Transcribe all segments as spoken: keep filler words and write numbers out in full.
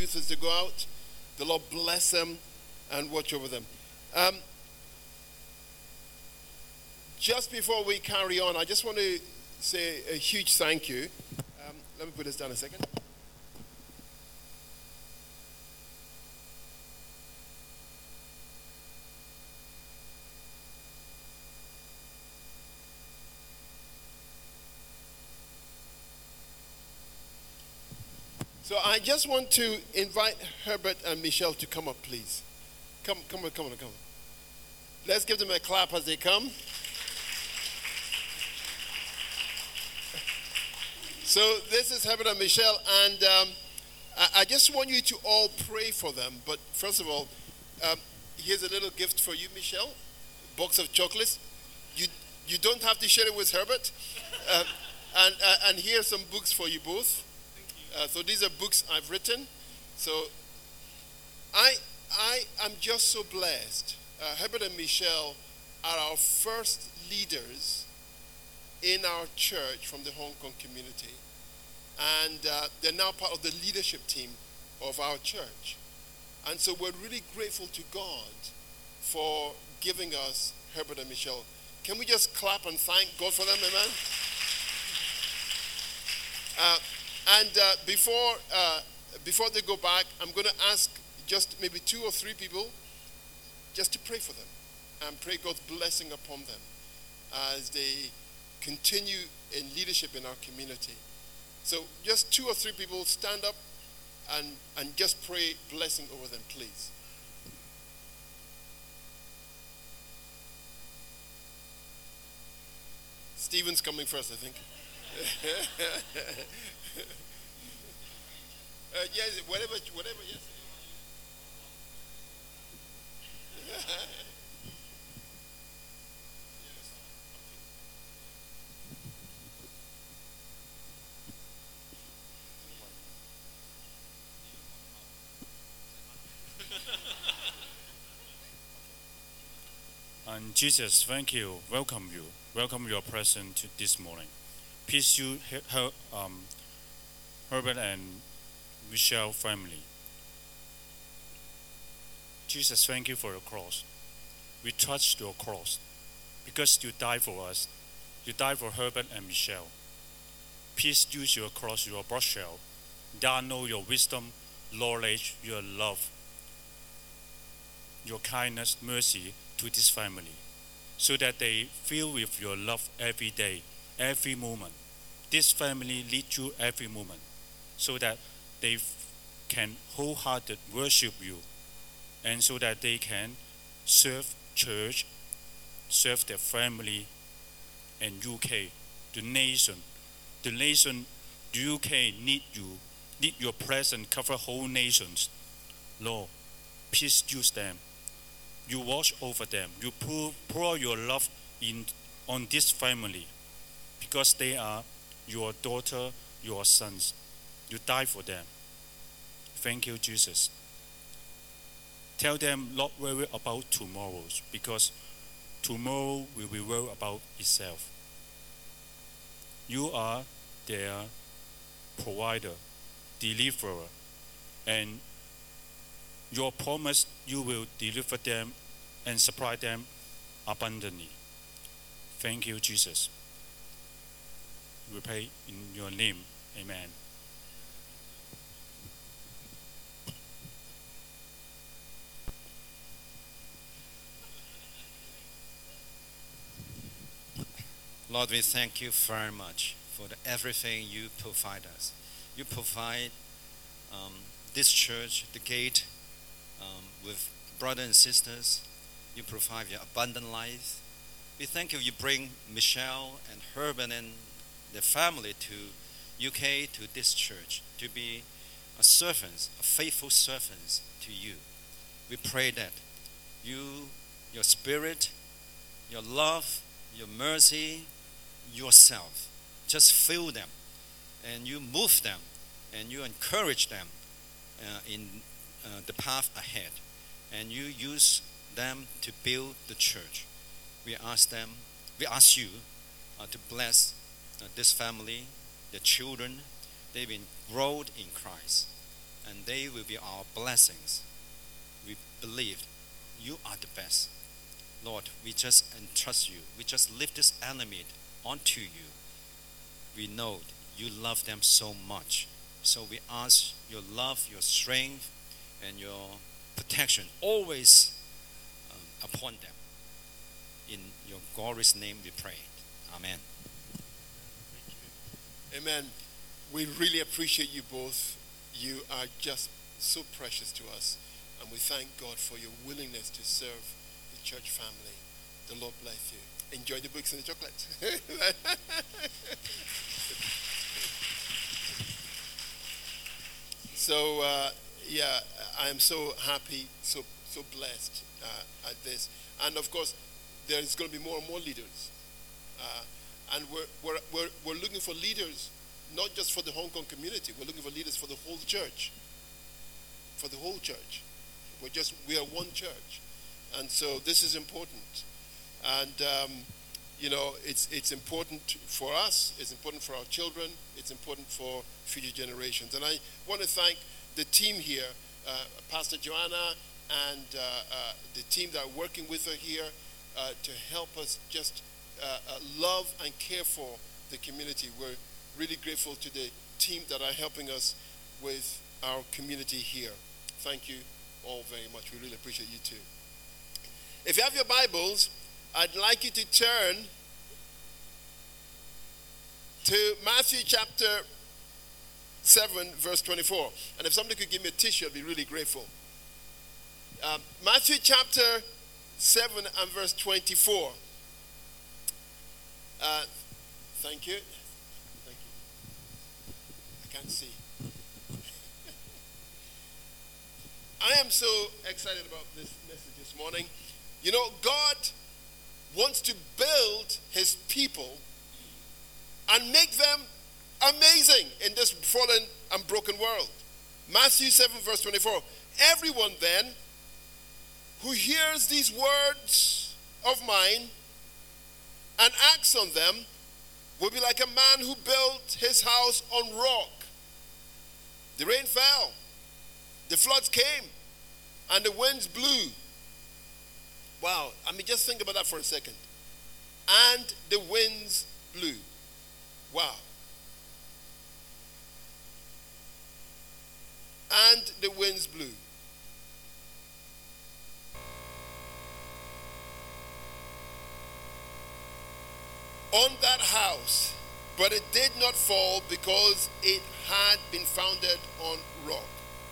youth as they go out. The Lord bless them and watch over them. Um, just before we carry on, I just want to say a huge thank you. Um, let me put this down a second. So I just want to invite Herbert and Michelle to come up, please. Come, come on, come on, come on. Let's give them a clap as they come. So this is Herbert and Michelle, and um, I, I just want you to all pray for them. But first of all, um, here's a little gift for you, Michelle. Box of chocolates. You you don't have to share it with Herbert. Uh, and uh, and here's some books for you both. Uh, so these are books I've written. So I I am just so blessed. Uh, Herbert and Michelle are our first leaders in our church from the Hong Kong community. And uh, they're now part of the leadership team of our church. And so we're really grateful to God for giving us Herbert and Michelle. Can we just clap and thank God for them, amen? Uh, And uh, before uh, before they go back, I'm going to ask just maybe two or three people just to pray for them and pray God's blessing upon them as they continue in leadership in our community. So just two or three people stand up and, and just pray blessing over them, please. Stephen's coming first, I think. Uh, yes, whatever, whatever, yes. And Jesus, thank you, welcome you, welcome your presence this morning. Peace you, her, um, Herbert and Michelle family. Jesus, thank you for your cross. We trust your cross because you died for us. You died for Herbert and Michelle. Please use your cross, your blood shell. God know your wisdom, knowledge, your love, your kindness, mercy to this family, so that they feel with your love every day, every moment. This family leads you every moment, so that they can wholeheartedly worship you, and so that they can serve church, serve their family, and U K, the nation. The nation, the U K need you, need your presence cover whole nations. Lord, please use them. You watch over them. You pour, pour your love in on this family, because they are your daughter, your sons. You die for them. Thank you, Jesus. Tell them not worry about tomorrow, because tomorrow will be worry about itself. You are their provider, deliverer, and your promise you will deliver them and supply them abundantly. Thank you, Jesus. We pray in your name. Amen. Lord, we thank you very much for the, everything you provide us. You provide um, this church, the gate, um, with brothers and sisters. You provide your abundant life. We thank you. You bring Michelle and Herbert and their family to U K, to this church, to be a servants, a faithful servants to you. We pray that you, your spirit, your love, your mercy, yourself, just fill them, and you move them, and you encourage them uh, in uh, the path ahead, and you use them to build the church. We ask them, we ask you uh, to bless uh, this family, the children. They've been grown in Christ, and they will be our blessings. We believe you are the best. Lord, we just entrust you. We just lift this enemy onto you. We know you love them so much. So we ask your love, your strength, and your protection always um, upon them. In your glorious name we pray. Amen. Amen. We really appreciate you both. You are just so precious to us. And we thank God for your willingness to serve the church family. The Lord bless you. Enjoy the books and the chocolates. So, uh, yeah, I am so happy, so so blessed uh, at this. And of course, there is going to be more and more leaders. Uh, and we're, we're, we're, we're looking for leaders, not just for the Hong Kong community. We're looking for leaders for the whole church. For the whole church. We're just, we are one church. And so this is important. And, um, you know, it's, it's important for us. It's important for our children. It's important for future generations. And I want to thank the team here, uh, Pastor Joanna and uh, uh, the team that are working with her here uh, to help us just uh, uh, love and care for the community. We're really grateful to the team that are helping us with our community here. Thank you all very much. We really appreciate you too. If you have your Bibles, I'd like you to turn to Matthew chapter seven, verse twenty-four. And if somebody could give me a tissue, I'd be really grateful. Um, Matthew chapter seven and verse twenty-four. Uh, thank you. Thank you. I can't see. I am so excited about this message this morning. You know, God wants to build his people and make them amazing in this fallen and broken world. Matthew seven verse twenty-four. Everyone then who hears these words of mine and acts on them will be like a man who built his house on rock. The rain fell, the floods came, and the winds blew. Wow, I mean, just think about that for a second. And the winds blew. Wow. And the winds blew. On that house, but it did not fall because it had been founded on rock.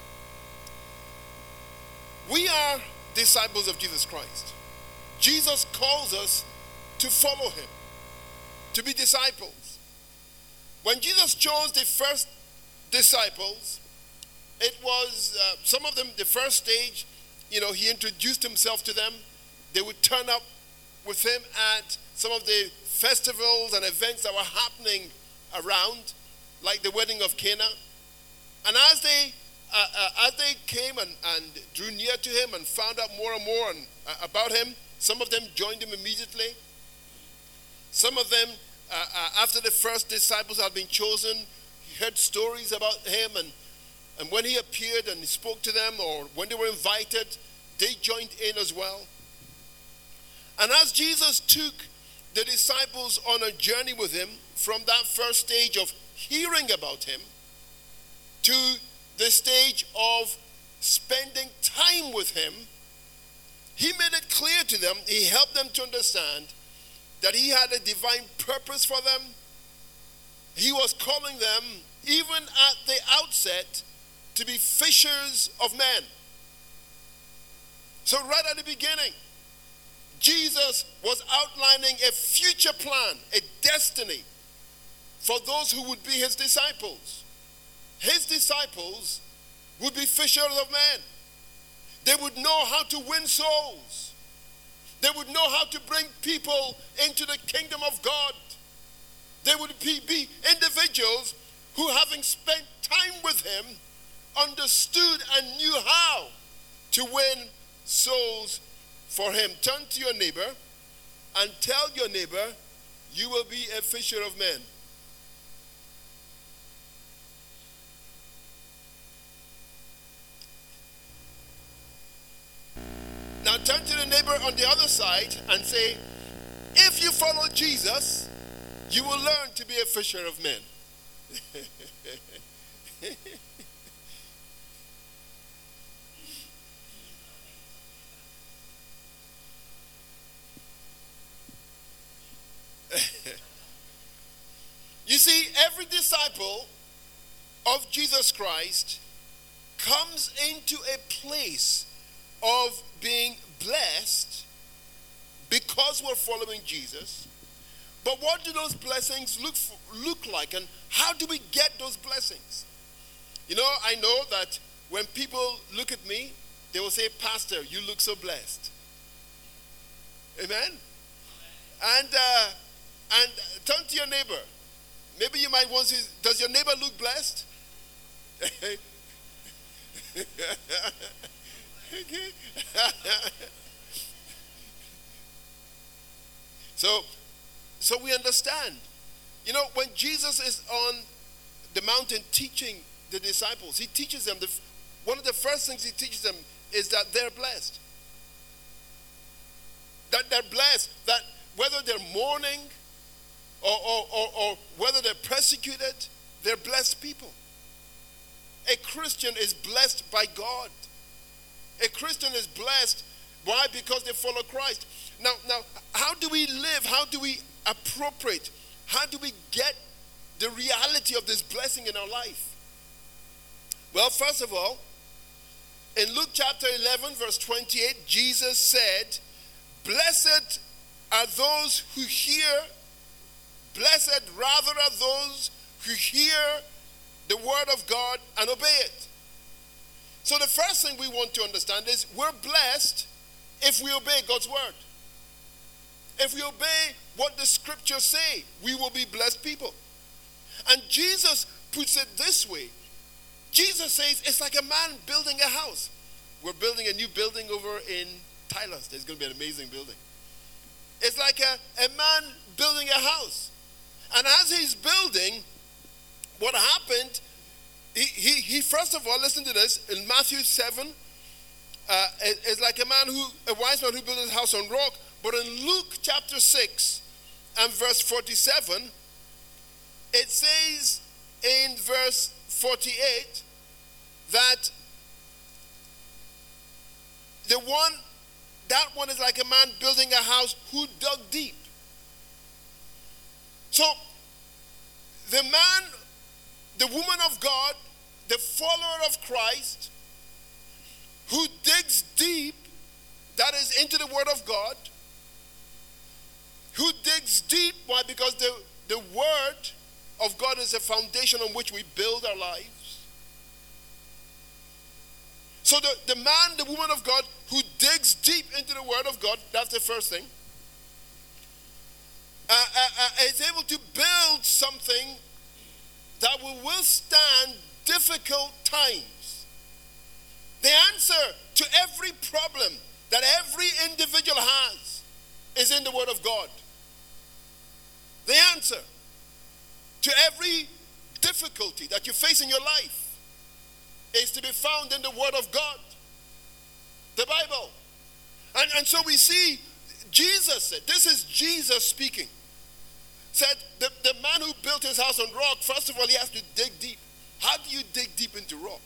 We are disciples of Jesus Christ. Jesus calls us to follow him, to be disciples. When Jesus chose the first disciples, it was, uh, some of them, the first stage, you know, he introduced himself to them. They would turn up with him at some of the festivals and events that were happening around, like the wedding of Cana. And as they uh, uh, as they came and, and drew near to him and found out more and more and, uh, about him, some of them joined him immediately. Some of them, uh, uh, after the first disciples had been chosen, heard stories about him, and, and when he appeared and he spoke to them, or when they were invited, they joined in as well. And as Jesus took the disciples on a journey with him from that first stage of hearing about him to the stage of spending time with him, he made it clear to them, he helped them to understand that he had a divine purpose for them. He was calling them, even at the outset, to be fishers of men. So right at the beginning, Jesus was outlining a future plan, a destiny for those who would be his disciples. His disciples would be fishers of men. They would know how to win souls. They would know how to bring people into the kingdom of God. They would be, be individuals who, having spent time with him, understood and knew how to win souls for him. Turn to your neighbor and tell your neighbor, you will be a fisher of men. turn to the neighbor on the other side and say, if you follow Jesus, you will learn to be a fisher of men. You see, every disciple of Jesus Christ comes into a place of being blessed because we're following Jesus. But what do those blessings look for, look like, and how do we get those blessings? You know, I know that when people look at me, they will say, Pastor, you look so blessed. Amen? And, uh, and turn to your neighbor. Maybe you might want to say, does your neighbor look blessed? Okay. so, so we understand. You know, when Jesus is on the mountain teaching the disciples, he teaches them, the, one of the first things he teaches them is that they're blessed. That they're blessed, that whether they're mourning or, or, or, or whether they're persecuted, they're blessed people. A Christian is blessed by God. A Christian is blessed. Why? Because they follow Christ. Now, now, how do we live? How do we appropriate? How do we get the reality of this blessing in our life? Well, first of all, in Luke chapter eleven, verse twenty-eight, Jesus said, blessed are those who hear, blessed rather are those who hear the word of God and obey it. So the first thing we want to understand is we're blessed if we obey God's word. If we obey what the scriptures say, we will be blessed people. And Jesus puts it this way. Jesus says it's like a man building a house. We're building a new building over in Tyler's. There's going to be an amazing building. It's like a, a man building a house. And as he's building, what happened, he, he, he first of all, listen to this, in Matthew seven, uh, it, it's like a man who, a wise man who built his house on rock. But in Luke chapter six and verse forty-seven, it says in verse forty-eight that the one, that one is like a man building a house who dug deep. So, the man, the woman of God, the follower of Christ, who digs deep, that is into the word of God, who digs deep, why? Because the, the word of God is a foundation on which we build our lives. So the, the man, the woman of God, who digs deep into the word of God, that's the first thing, uh, uh, uh, is able to build something that will withstand difficult times. The answer to every problem that every individual has is in the word of God. The answer to every difficulty that you face in your life is to be found in the word of God, the Bible. And, and so we see Jesus said, this is Jesus speaking, said the, the man who built his house on rock, first of all, he has to dig deep. How do you dig deep into rock?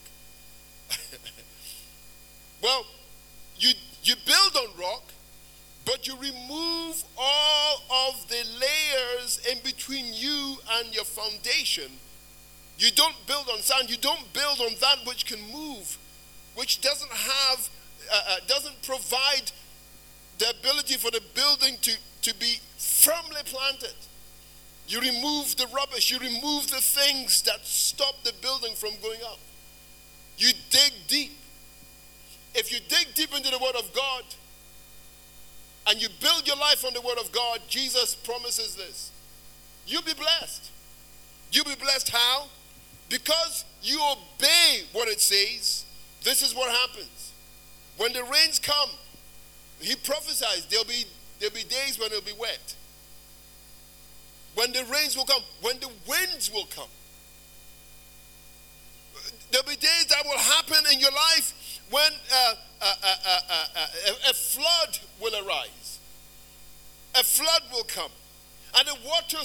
Well, you, you build on rock, but you remove all of the layers in between you and your foundation. You don't build on sand. You don't build on that which can move, which doesn't have, uh, uh, doesn't provide the ability for the building to, to be firmly planted. You remove the rubbish. You remove the things that stop the building from going up. You dig deep. If you dig deep into the word of God, and you build your life on the word of God, Jesus promises this. You'll be blessed. You'll be blessed how? Because you obey what it says. This is what happens. When the rains come, he prophesies there'll be, there'll be days when it'll be wet. When the rains will come, when the winds will come. There'll be days that will happen in your life when uh, uh, uh, uh, uh, a, a flood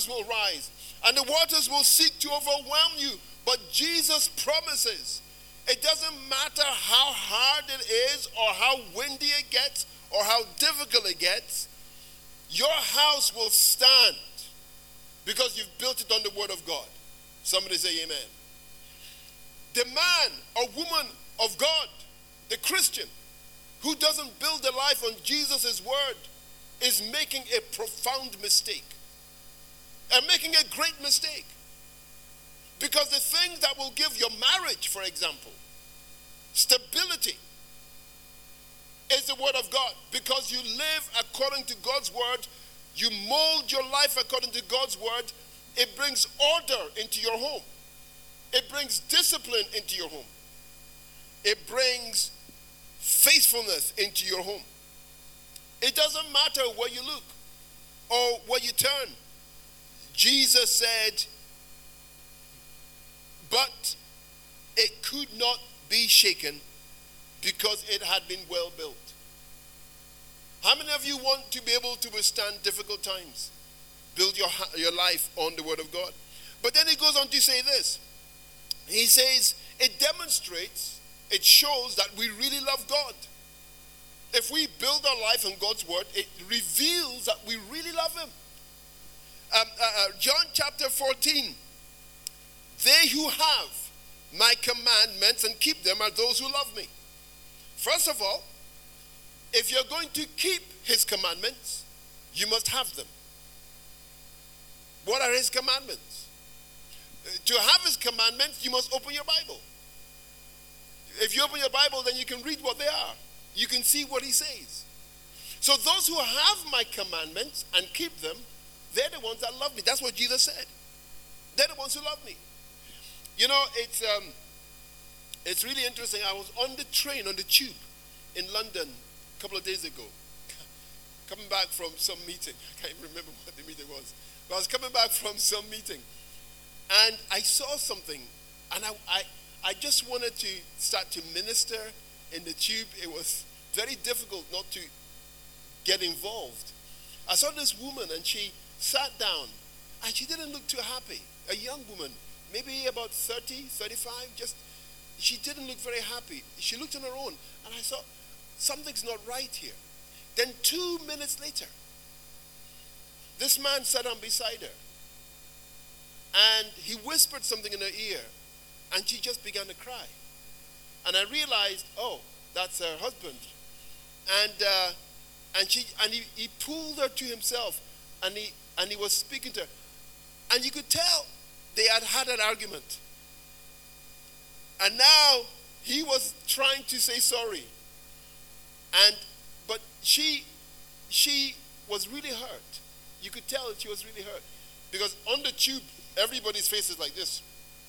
waters will rise, and the waters will seek to overwhelm you. But Jesus promises, it doesn't matter how hard it is, or how windy it gets, or how difficult it gets, your house will stand because you've built it on the word of God. Somebody say amen. The man or woman of God, the Christian, who doesn't build their life on Jesus' word is making a profound mistake. And making a great mistake. Because the things that will give your marriage, for example, stability, is the word of God. Because you live according to God's word, you mold your life according to God's word, it brings order into your home. It brings discipline into your home. It brings faithfulness into your home. It doesn't matter where you look or where you turn. Jesus said, but it could not be shaken because it had been well built. How many of you want to be able to withstand difficult times? Build your, your life on the word of God. But then he goes on to say this. He says, it demonstrates, it shows that we really love God. If we build our life on God's word, it reveals that we really love him. Um, uh, uh, John chapter fourteen. They who have my commandments and keep them are those who love me. First of all, if you're going to keep his commandments, you must have them. What are his commandments? To have his commandments, you must open your Bible. If you open your Bible, then you can read what they are. You can see what he says. So those who have my commandments and keep them, they're the ones that love me. That's what Jesus said. They're the ones who love me. You know, it's um, it's really interesting. I was on the train, on the tube in London a couple of days ago, coming back from some meeting. I can't even remember what the meeting was. But I was coming back from some meeting, and I saw something, and I, I, I just wanted to start to minister in the tube. It was very difficult not to get involved. I saw this woman, and she sat down, and she didn't look too happy. A young woman, maybe about thirty, thirty-five, just, she didn't look very happy. She looked on her own, and I thought, something's not right here. Then two minutes later, this man sat down beside her, and he whispered something in her ear, and she just began to cry. And I realized, oh, that's her husband. And uh, and she and he, he pulled her to himself, and he and he was speaking to her, and you could tell they had had an argument. And now he was trying to say sorry, and but she she was really hurt. You could tell that she was really hurt, because on the tube, everybody's face is like this.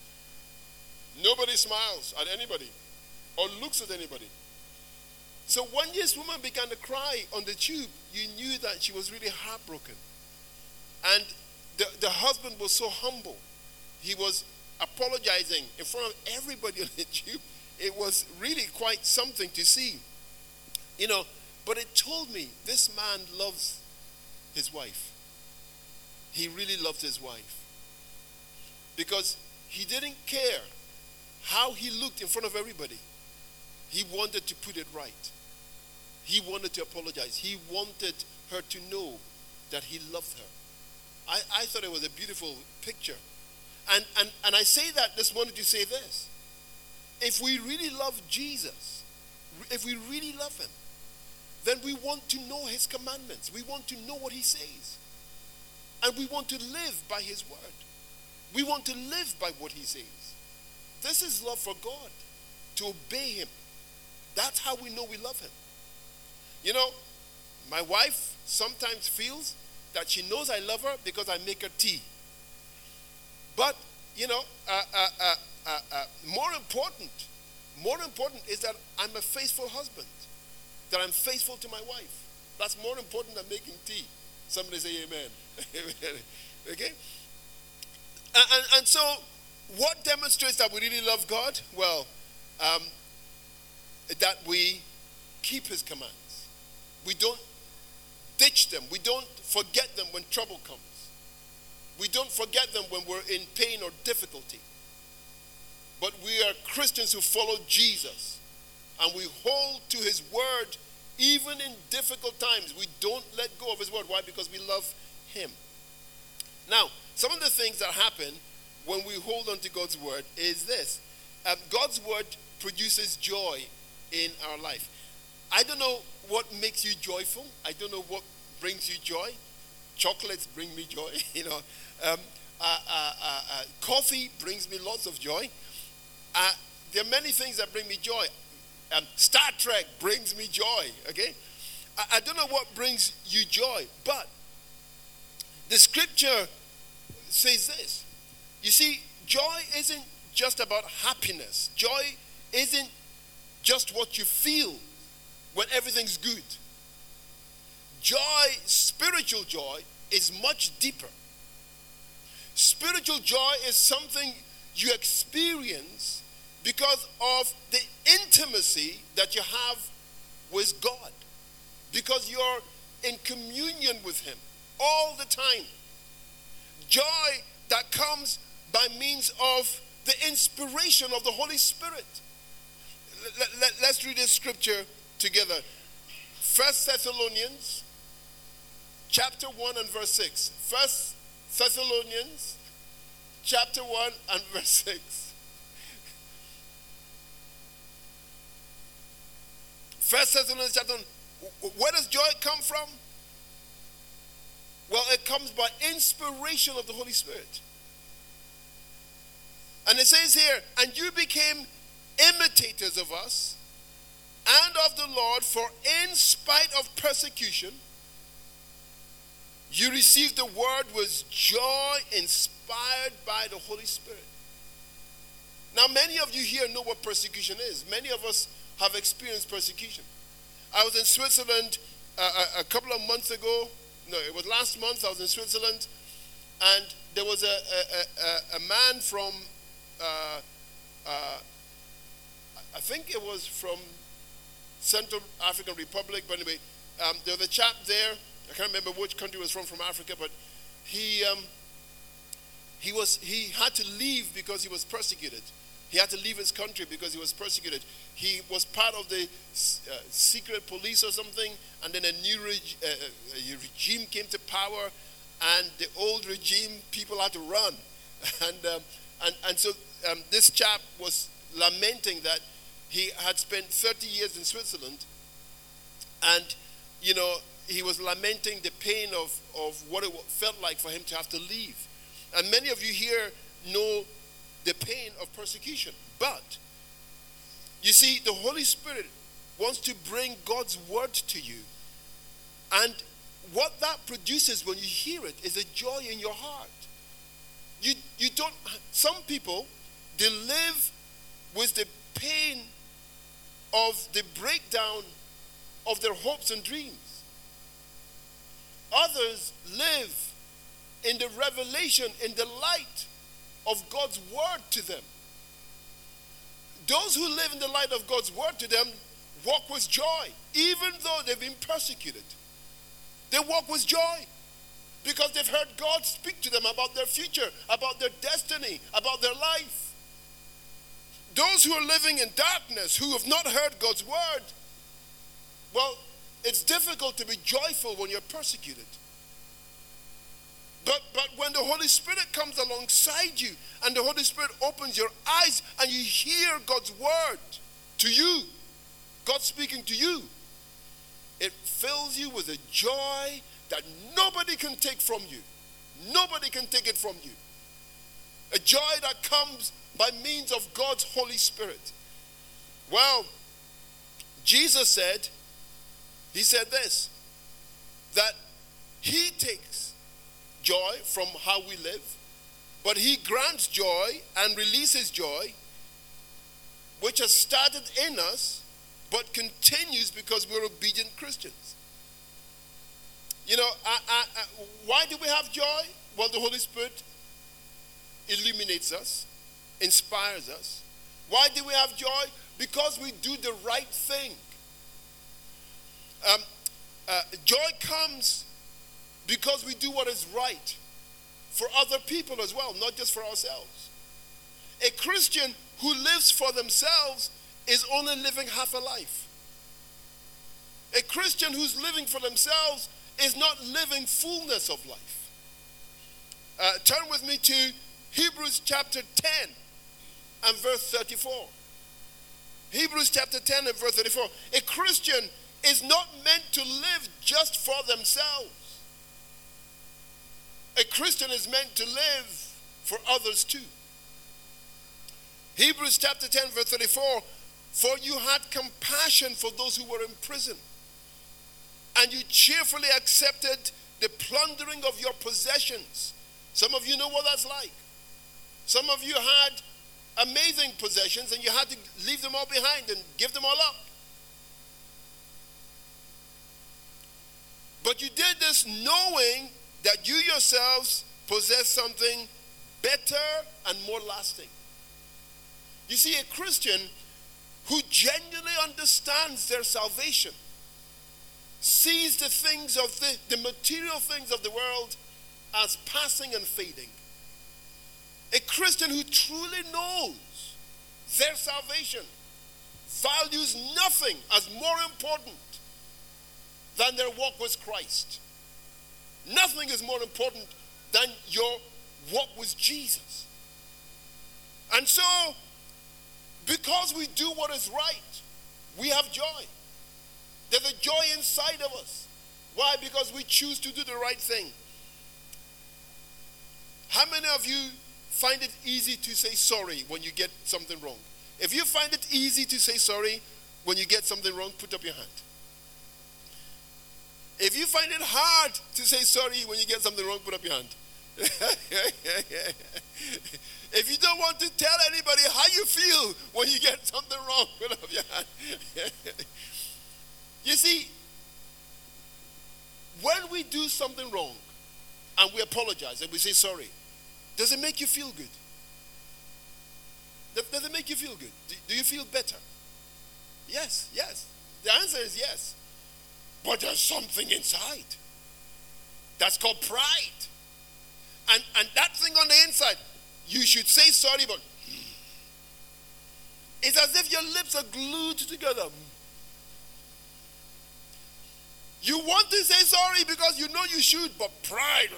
Nobody smiles at anybody or looks at anybody. So when this woman began to cry on the tube, you knew that she was really heartbroken. And the, the husband was so humble. He was apologizing in front of everybody on the tube. It was really quite something to see. You know, but it told me this man loves his wife. He really loved his wife. Because he didn't care how he looked in front of everybody. He wanted to put it right. He wanted to apologize. He wanted her to know that he loved her. I, I thought it was a beautiful picture. And, and, and I say that this morning to say this. If we really love Jesus, if we really love him, then we want to know his commandments. We want to know what he says. And we want to live by his word. We want to live by what he says. This is love for God, to obey him. That's how we know we love him. You know, my wife sometimes feels that she knows I love her because I make her tea. But, you know, uh, uh, uh, uh, uh, more important, more important is that I'm a faithful husband, that I'm faithful to my wife. That's more important than making tea. Somebody say amen. Okay? And, and, and so, what demonstrates that we really love God? Well, um, that we keep his commands. We don't ditch them. We don't forget them when trouble comes. We don't forget them when we're in pain or difficulty. But we are Christians who follow Jesus. And we hold to his word even in difficult times. We don't let go of his word. Why? Because we love him. Now, some of the things that happen when we hold on to God's word is this. Um, God's word produces joy in our life. I don't know what makes you joyful. I don't know what brings you joy. Chocolates bring me joy. you know, um, uh, uh, uh, uh, coffee brings me lots of joy. Uh, there are many things that bring me joy. Um, Star Trek brings me joy. Okay, I, I don't know what brings you joy, but the scripture says this. You see, joy isn't just about happiness. Joy isn't just what you feel when everything's good. Joy, spiritual joy, is much deeper. Spiritual joy is something you experience because of the intimacy that you have with God. Because you're in communion with him all the time. Joy that comes by means of the inspiration of the Holy Spirit. Let, let, let's read this scripture together. First Thessalonians chapter one and verse six. First Thessalonians chapter one and verse six. First Thessalonians chapter one. Where does joy come from? Well, it comes by inspiration of the Holy Spirit. And it says here, and you became imitators of us and of the Lord, for in spite of persecution, you received the word with joy inspired by the Holy Spirit. Now, many of you here know what persecution is. Many of us have experienced persecution. I was in Switzerland uh, a, a couple of months ago. No, it was last month. I was in Switzerland, and there was a, a, a, a man from, uh, uh, I think it was from Central African Republic, but anyway, um, there was a chap there. I can't remember which country he was from, from Africa, but he um, he was he had to leave because he was persecuted. He had to leave his country because he was persecuted. He was part of the uh, secret police or something, and then a new reg- uh, a regime came to power, and the old regime people had to run, and um, and and so um, this chap was lamenting that he had spent thirty years in Switzerland, and you know he was lamenting the pain of of what it felt like for him to have to leave, and many of you here know the pain of persecution. But you see, the Holy Spirit wants to bring God's word to you, and what that produces when you hear it is a joy in your heart. You you don't. Some people, they live with the pain of the breakdown of their hopes and dreams. Others live in the revelation, in the light of God's word to them. Those who live in the light of God's word to them walk with joy, even though they've been persecuted. They walk with joy because they've heard God speak to them about their future, about their destiny, about their life. Those who are living in darkness, who have not heard God's word, well, it's difficult to be joyful when you're persecuted. But, but when the Holy Spirit comes alongside you and the Holy Spirit opens your eyes and you hear God's word to you, God speaking to you, it fills you with a joy that nobody can take from you. Nobody can take it from you. A joy that comes by means of God's Holy Spirit. Well, Jesus said, he said this, that he takes joy from how we live, but he grants joy and releases joy, which has started in us, but continues because we're obedient Christians. You know, I, I, I, why do we have joy? Well, the Holy Spirit illuminates us, inspires us. Why do we have joy? Because we do the right thing. Um, uh, joy comes because we do what is right. for other people as well, not just for ourselves. A Christian who lives for themselves is only living half a life. A Christian who's living for themselves is not living fullness of life. Uh, turn with me to Hebrews chapter ten and verse thirty-four. Hebrews chapter ten and verse thirty-four. A Christian is not meant to live just for themselves. A Christian is meant to live for others too. Hebrews chapter ten verse thirty-four. For you had compassion for those who were in prison, and you cheerfully accepted the plundering of your possessions. Some of you know what that's like. Some of you had amazing possessions and you had to leave them all behind and give them all up. But you did this knowing that you yourselves possess something better and more lasting. You see, a Christian who genuinely understands their salvation sees the things of the, the material things of the world as passing and fading. A Christian who truly knows their salvation values nothing as more important than their walk with Christ. Nothing is more important than your walk with Jesus. And so, because we do what is right, we have joy. There's a joy inside of us. Why? Because we choose to do the right thing. How many of you find it easy to say sorry when you get something wrong? If you find it easy to say sorry when you get something wrong, put up your hand. If you find it hard to say sorry when you get something wrong, put up your hand. If you don't want to tell anybody how you feel when you get something wrong, put up your hand. You see, when we do something wrong and we apologize and we say sorry, does it make you feel good? Does it make you feel good? Do you feel better? Yes, yes. The answer is yes. But there's something inside. That's called pride. And, and that thing on the inside, you should say sorry, but it's as if your lips are glued together. You want to say sorry because you know you should, but pride.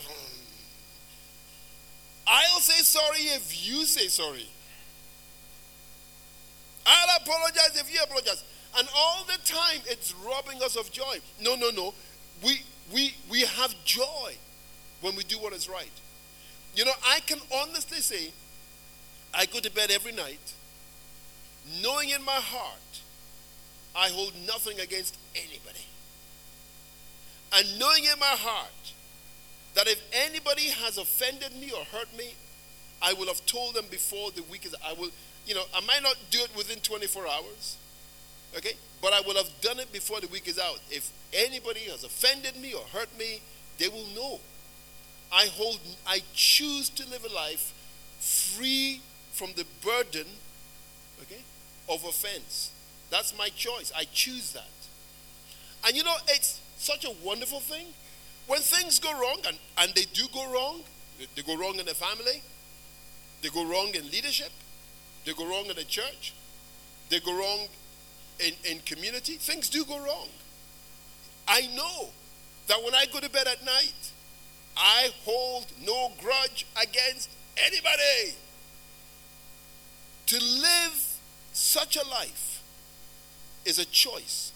I'll say sorry if you say sorry. I'll apologize if you apologize. And all the time it's robbing us of joy. No, no, no. We we we have joy when we do what is right. You know, I can honestly say I go to bed every night knowing in my heart I hold nothing against anybody. And knowing in my heart that if anybody has offended me or hurt me, I will have told them before the week is, I will, you know, I might not do it within twenty-four hours, okay? But I will have done it before the week is out. If anybody has offended me or hurt me, they will know. I hold, I choose to live a life free from the burden, okay, of offense. That's my choice. I choose that. And you know, it's such a wonderful thing. When things go wrong, and, and they do go wrong, they go wrong in the family, they go wrong in leadership, they go wrong in the church, they go wrong in, in community, things do go wrong. I know that when I go to bed at night, I hold no grudge against anybody. To live such a life is a choice.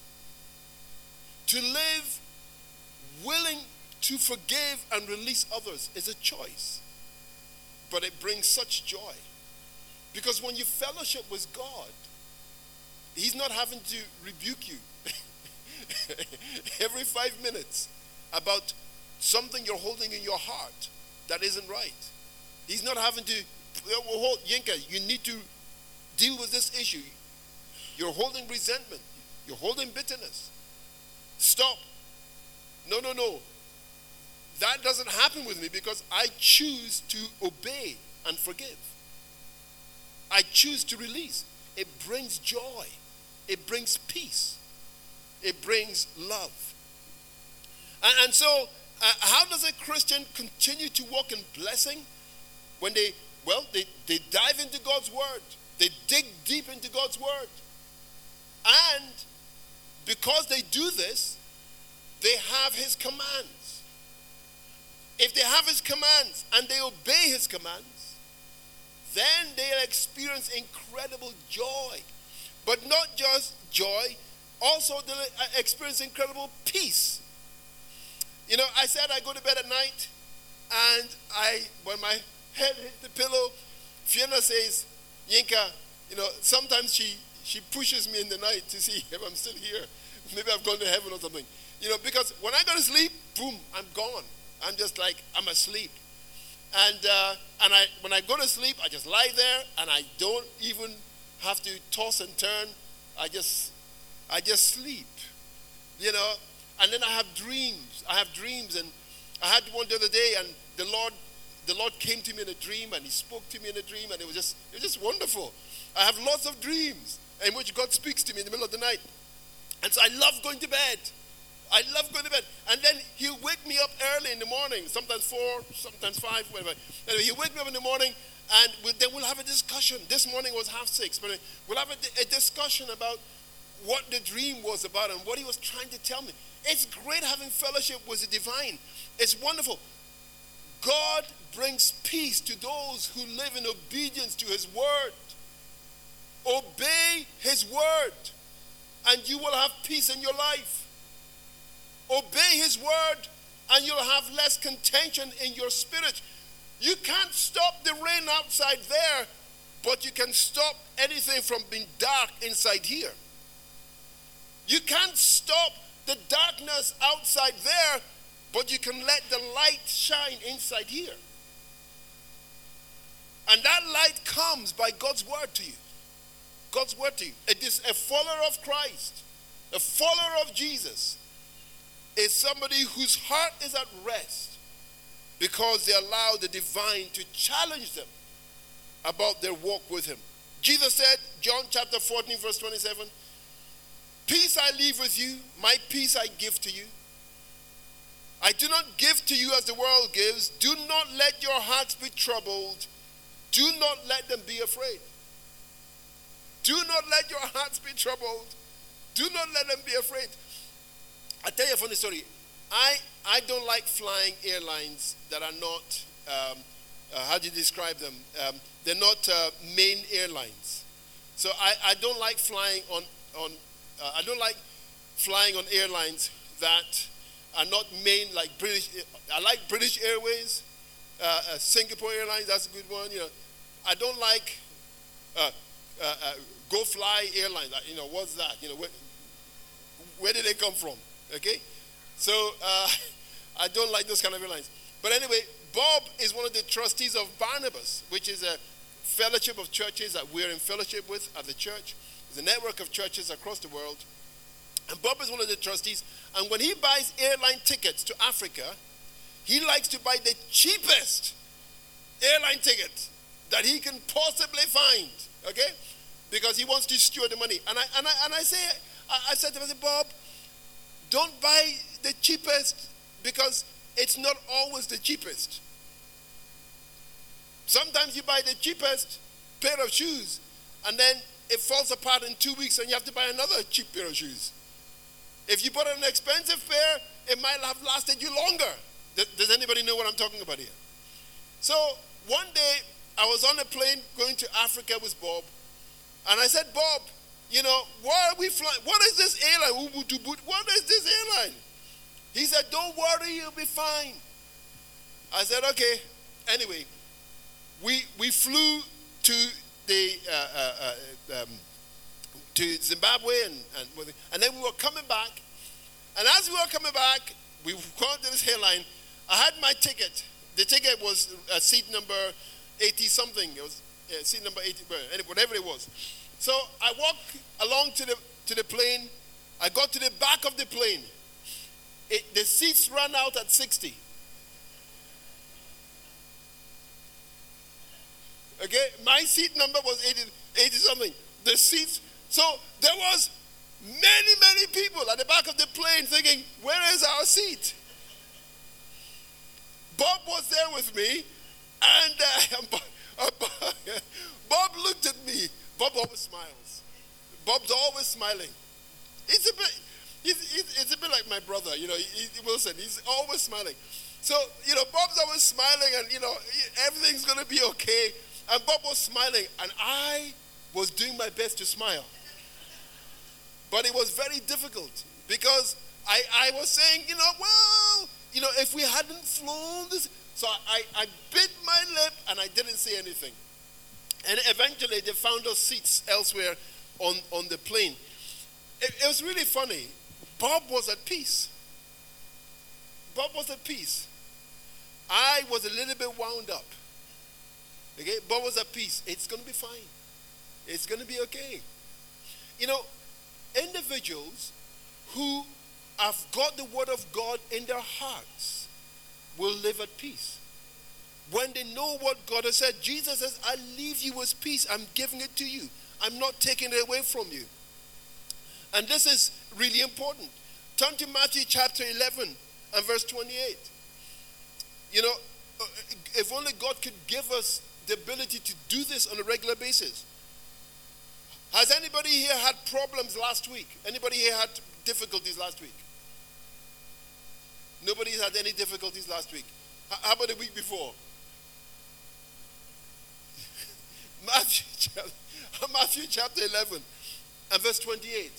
To live willing to forgive and release others is a choice. But it brings such joy. Because when you fellowship with God, He's not having to rebuke you every five minutes about something you're holding in your heart that isn't right. He's not having to, well, Yinka, you need to deal with this issue. You're holding resentment. You're holding bitterness. Stop. No, no, no. That doesn't happen with me because I choose to obey and forgive. I choose to release. It brings joy. It brings peace. It brings love. And, and so Uh, how does a Christian continue to walk in blessing? When they, well, they, they dive into God's word. They dig deep into God's word. And because they do this, they have his commands. If they have his commands and they obey his commands, then they'll experience incredible joy. But not just joy, also they'll experience incredible peace. You know, I said I go to bed at night, and I, when my head hits the pillow, Fiona says, Yinka, you know, sometimes she, she pushes me in the night to see if I'm still here. Maybe I've gone to heaven or something. You know, because when I go to sleep, boom, I'm gone. I'm just like, I'm asleep. And uh, and I when I go to sleep, I just lie there, and I don't even have to toss and turn. I just, I just sleep, you know. And then I have dreams. I have dreams, and I had one the other day, and the Lord, the Lord came to me in a dream, and He spoke to me in a dream, and it was just, it was just wonderful. I have lots of dreams in which God speaks to me in the middle of the night, and so I love going to bed. I love going to bed, and then He'll wake me up early in the morning, sometimes four, sometimes five, whatever. Anyway, He'll wake me up in the morning, and we, then we'll have a discussion. This morning was half six, but we'll have a, a discussion about what the dream was about and what He was trying to tell me. It's great having fellowship with the divine. It's wonderful. God brings peace to those who live in obedience to His word. Obey His word, and you will have peace in your life. Obey His word, and you'll have less contention in your spirit. You can't stop the rain outside there, but you can stop anything from being dark inside here. You can't stop the darkness outside there, but you can let the light shine inside here. And that light comes by God's word to you. God's word to you. It is a follower of Christ, a follower of Jesus, is somebody whose heart is at rest because they allow the divine to challenge them about their walk with Him. Jesus said, John chapter fourteen, verse twenty-seven, peace I leave with you, my peace I give to you. I do not give to you as the world gives. Do not let your hearts be troubled. Do not let them be afraid. Do not let your hearts be troubled. Do not let them be afraid. I'll tell you a funny story. I, I don't like flying airlines that are not, um, uh, how do you describe them? Um, they're not uh, main airlines. So I, I don't like flying on, on uh, I don't like flying on airlines that are not main, like British. I like British Airways, uh, uh, Singapore Airlines, that's a good one. You know, I don't like uh, uh, uh, Go Fly Airlines. You know, what's that? You know, where, where did they come from? Okay, so uh, I don't like those kind of airlines. But anyway, Bob is one of the trustees of Barnabas, which is a fellowship of churches that we're in fellowship with at the church. It's a network of churches across the world. And Bob is one of the trustees. And when he buys airline tickets to Africa, he likes to buy the cheapest airline ticket that he can possibly find. Okay? Because he wants to steward the money. And I and I and I say, I, I said to him, I said, Bob, don't buy the cheapest because it's not always the cheapest. Sometimes you buy the cheapest pair of shoes and then it falls apart in two weeks and you have to buy another cheap pair of shoes. If you bought an expensive pair, it might have lasted you longer. Does anybody know what I'm talking about here? So one day I was on a plane going to Africa with Bob, and I said, Bob, you know, why are we flying? What is this airline? What is this airline? He said, don't worry, you'll be fine. I said, okay. Anyway, we we flew to the uh, uh, uh, um, to Zimbabwe, and, and and then we were coming back. And as we were coming back, we called this airline. I had my ticket. The ticket was uh, seat number eighty something. It was uh, seat number eighty, whatever it was. So I walked along to the to the plane. I got to the back of the plane. It, the seats ran out at sixty. Okay, my seat number was eighty, eighty something. The seats. So there was many, many people at the back of the plane thinking, where is our seat? Bob was there with me, and uh, Bob looked at me. Bob always smiles. Bob's always smiling. It's a bit, he's, he's, it's a bit like my brother, you know, he, Wilson. He's always smiling. So, you know, Bob's always smiling, and, you know, everything's going to be okay. And Bob was smiling, and I was doing my best to smile. But it was very difficult, because I, I was saying, you know, well, you know, if we hadn't flown this. So I, I bit my lip, and I didn't say anything. And eventually they found us seats elsewhere on, on the plane. It, it was really funny. Bob was at peace. Bob was at peace. I was a little bit wound up. Okay, Bob was at peace. It's going to be fine. It's going to be okay. You know, individuals who have got the word of God in their hearts will live at peace. When they know what God has said, Jesus says, I leave you with peace. I'm giving it to you. I'm not taking it away from you. And this is really important. Turn to Matthew chapter eleven and verse twenty-eight. You know, if only God could give us the ability to do this on a regular basis. Has anybody here had problems last week? Anybody here had difficulties last week? Nobody's had any difficulties last week. How about the week before? Matthew chapter, Matthew chapter eleven and verse twenty-eight.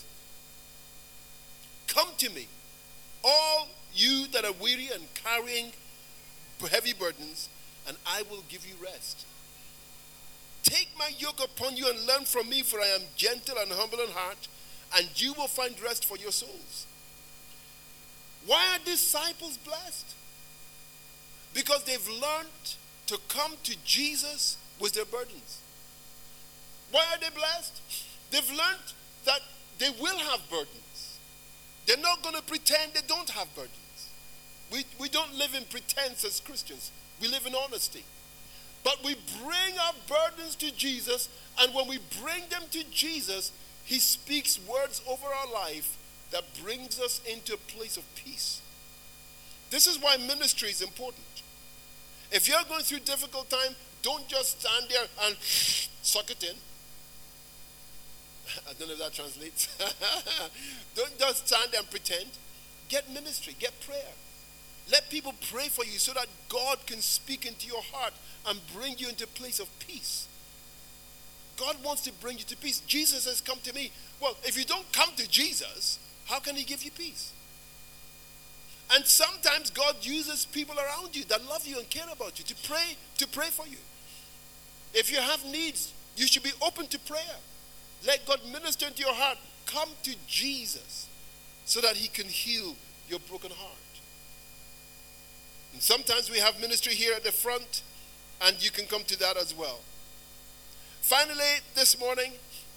Come to me, all you that are weary and carrying heavy burdens, and I will give you rest. Take my yoke upon you and learn from me, for I am gentle and humble in heart, and you will find rest for your souls. Why are disciples blessed? Because they've learned to come to Jesus with their burdens. Why are they blessed? They've learned that they will have burdens. They're not going to pretend they don't have burdens. We, we don't live in pretense as Christians. We live in honesty. But we bring our burdens to Jesus, and when we bring them to Jesus, he speaks words over our life that brings us into a place of peace. This is why ministry is important. If you're going through a difficult time, don't just stand there and suck it in. I don't know if that translates. Don't just stand there and pretend. Get ministry, get prayer. Let people pray for you so that God can speak into your heart and bring you into a place of peace. God wants to bring you to peace. Jesus has come to me. Well, if you don't come to Jesus, how can he give you peace? And sometimes God uses people around you that love you and care about you to pray, to pray for you. If you have needs, you should be open to prayer. Let God minister into your heart. Come to Jesus so that he can heal your broken heart. And sometimes we have ministry here at the front, and you can come to that as well. Finally, this morning,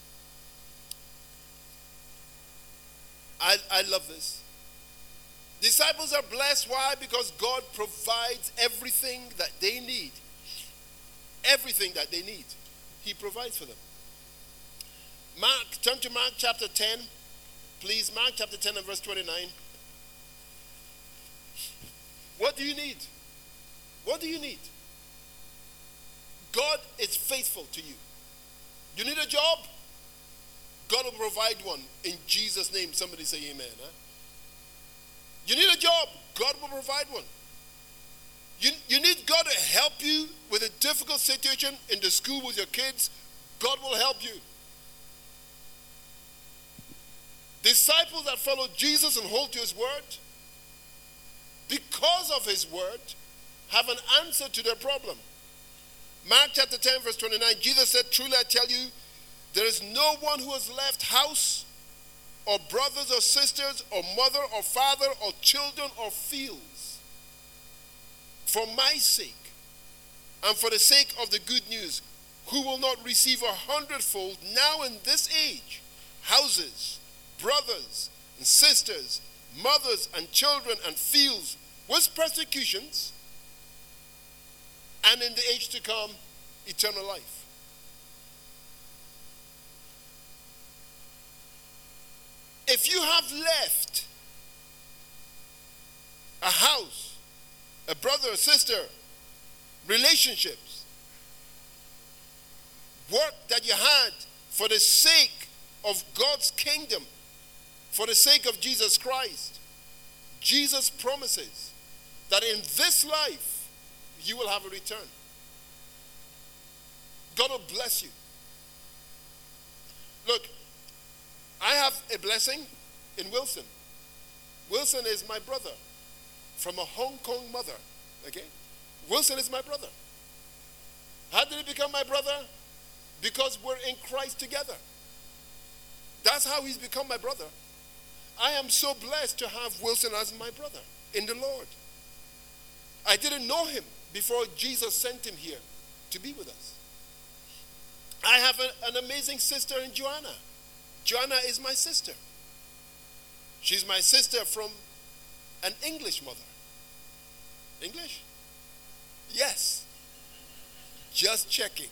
I, I love this. Disciples are blessed. Why? Because God provides everything that they need. Everything that they need, he provides for them. Mark, turn to Mark chapter ten. Please, Mark chapter ten and verse twenty-nine. What do you need? What do you need? God is faithful to you. You need a job? God will provide one in Jesus' name. Somebody say amen. Huh? You need a job? God will provide one. You, you need God to help you with a difficult situation in the school with your kids? God will help you. Disciples that follow Jesus and hold to his word, because of his word, have an answer to their problem. Mark chapter ten verse twenty-nine, Jesus said, truly I tell you, there is no one who has left house or brothers or sisters or mother or father or children or fields for my sake and for the sake of the good news, who will not receive a hundredfold now in this age, houses, brothers and sisters, mothers and children and fields with persecutions, and in the age to come, eternal life. If you have left a house, a brother, a sister, relationships, work that you had for the sake of God's kingdom, for the sake of Jesus Christ. Jesus promises that in this life you will have a return. God will bless you. Look, I have a blessing in Wilson. Wilson is my brother from a Hong Kong mother. Okay? Wilson is my brother. How did he become my brother? Because we're in Christ together. That's how he's become my brother. I am so blessed to have Wilson as my brother in the Lord. I didn't know him before Jesus sent him here to be with us. I have a, an amazing sister in Joanna. Joanna is my sister. She's my sister from an English mother. English? Yes. Just checking.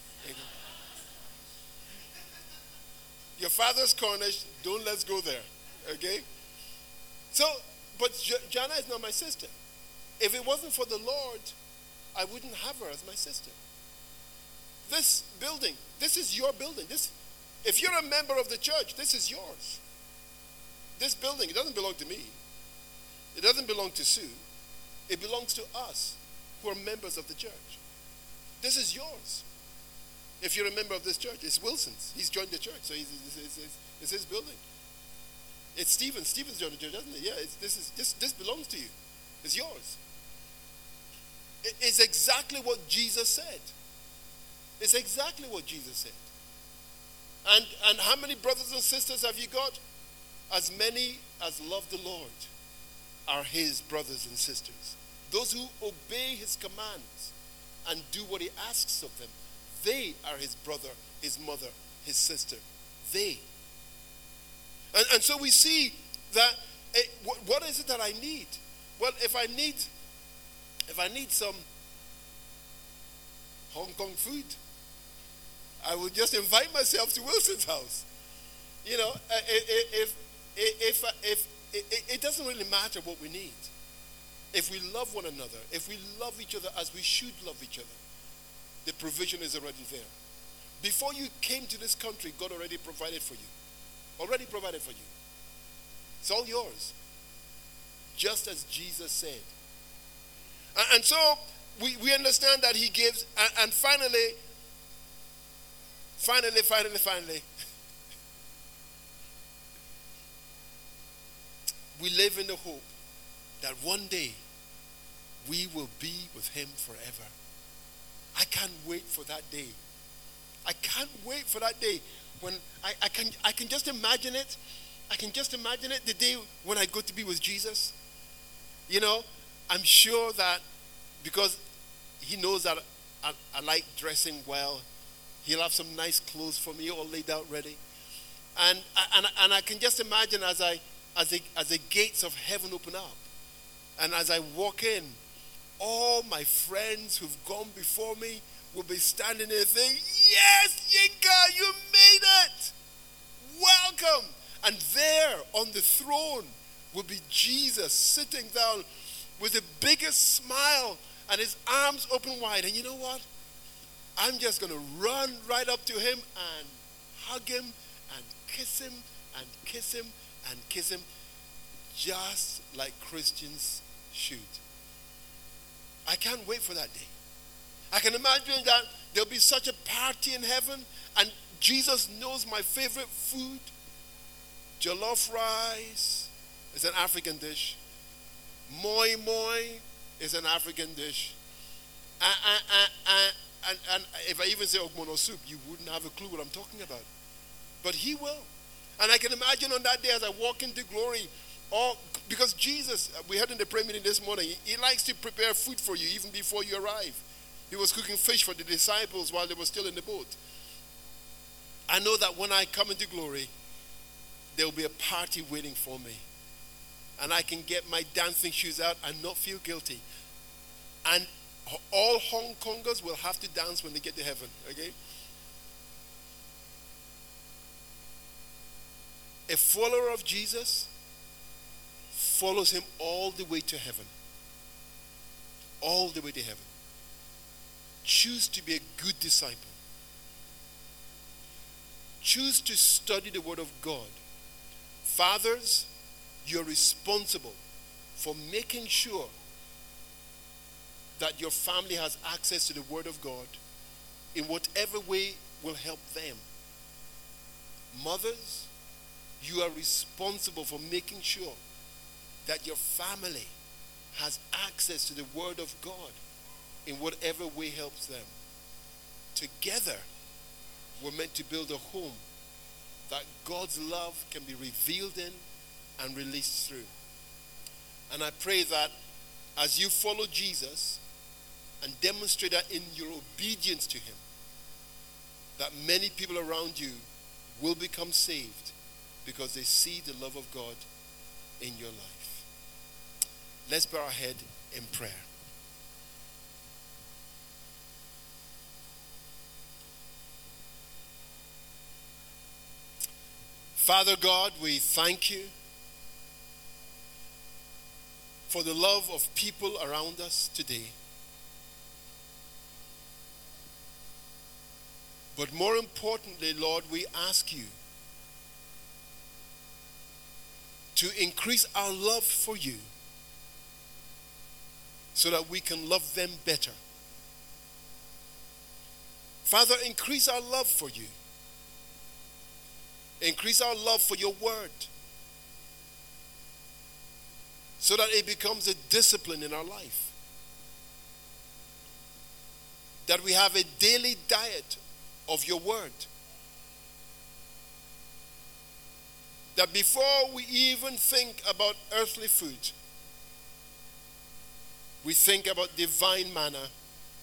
Your father's Cornish, don't let's go there. Okay? So, but jo- Joanna is not my sister. If it wasn't for the Lord, I wouldn't have her as my sister. This building, this is your building. This, if you're a member of the church, this is yours. This building, it doesn't belong to me. It doesn't belong to Sue. It belongs to us who are members of the church. This is yours. If you're a member of this church, it's Wilson's. He's joined the church, so he's, it's, it's, it's, it's his building. It's Stephen. Stephen's joined the church, doesn't it? Yeah, it's, this, is, this, this belongs to you. It's yours. It, it's exactly what Jesus said. It's exactly what Jesus said. And, and how many brothers and sisters have you got? As many as love the Lord are his brothers and sisters. Those who obey his commands and do what he asks of them, they are his brother, his mother, his sister. They. And, and so we see that, it, what, what is it that I need? Well, if I need, if I need some Hong Kong food, I would just invite myself to Wilson's house. You know, if, if, if, if, if it doesn't really matter what we need. If we love one another, if we love each other as we should love each other, the provision is already there. Before you came to this country, God already provided for you. Already provided for you. It's all yours. Just as Jesus said. And, and so, we, we understand that he gives, and, and finally, finally, finally, finally, we live in the hope that one day we will be with him forever. I can't wait for that day. I can't wait for that day when I, I can I can just imagine it. I can just imagine it, the day when I go to be with Jesus. You know, I'm sure that because he knows that I, I like dressing well, he'll have some nice clothes for me all laid out ready. And and and I can just imagine as I as the as the gates of heaven open up, and as I walk in, all my friends who've gone before me will be standing there saying, "Yes, Yinka, you made it! Welcome!" And there on the throne will be Jesus sitting down with the biggest smile and his arms open wide. And you know what? I'm just going to run right up to him and hug him and kiss him and kiss him and kiss him, just like Christians should. I can't wait for that day. I can imagine that there'll be such a party in heaven, and Jesus knows my favorite food. Jollof rice is an African dish. Moi moi is an African dish. And, and, and, and, and if I even say ogbono soup, you wouldn't have a clue what I'm talking about. But he will. And I can imagine on that day as I walk into glory, all, because Jesus, we had in the prayer meeting this morning, he, he likes to prepare food for you even before you arrive. He was cooking fish for the disciples while they were still in the boat. I know that when I come into glory, there will be a party waiting for me. And I can get my dancing shoes out and not feel guilty. And all Hong Kongers will have to dance when they get to heaven, okay? A follower of Jesus follows him all the way to heaven. all the way to heaven. Choose to be a good disciple. Choose to study the Word of God. Fathers, you're responsible for making sure that your family has access to the Word of God in whatever way will help them. Mothers, you are responsible for making sure that your family has access to the Word of God in whatever way helps them. Together, we're meant to build a home that God's love can be revealed in and released through. And I pray that as you follow Jesus and demonstrate that in your obedience to him, that many people around you will become saved because they see the love of God in your life. Let's bow our head in prayer. Father God, we thank you for the love of people around us today. But more importantly, Lord, we ask you to increase our love for you so that we can love them better. Father, increase our love for you. Increase our love for your word so that it becomes a discipline in our life. That we have a daily diet of your word. That before we even think about earthly food, we think about divine manna.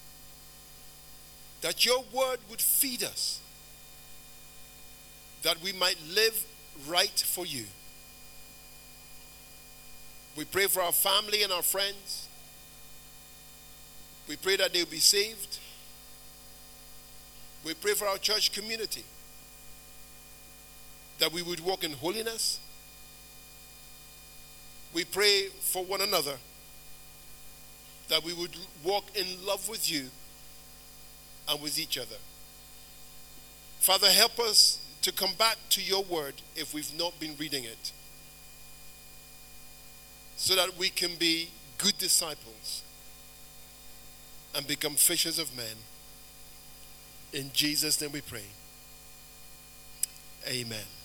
That your word would feed us, that we might live right for you. We pray for our family and our friends. We pray that they will be saved. We pray for our church community, that we would walk in holiness. We pray for one another, that we would walk in love with you and with each other. Father, help us to come back to your word if we've not been reading it, so that we can be good disciples and become fishers of men. In Jesus' name we pray. Amen.